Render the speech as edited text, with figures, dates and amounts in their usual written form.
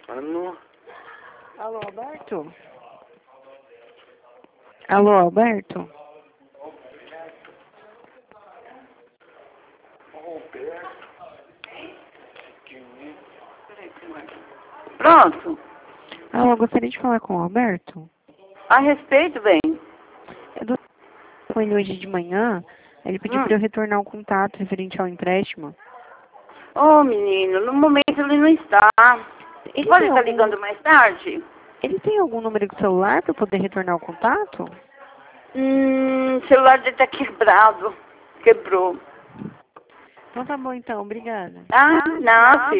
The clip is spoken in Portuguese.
Mano. Alô, Alberto? Alô, Alberto? Pronto. Alô, eu gostaria de falar com o Alberto. A respeito, bem. Eu tô com ele hoje de manhã. Ele pediu para eu retornar o contato referente ao empréstimo. Ô, menino, no momento ele não está. Ele Pode tem estar algum... ligando mais tarde? Ele tem algum número de celular para poder retornar o contato? O celular dele tá quebrado. Quebrou. Então tá bom então, obrigada. Ah, não, filho.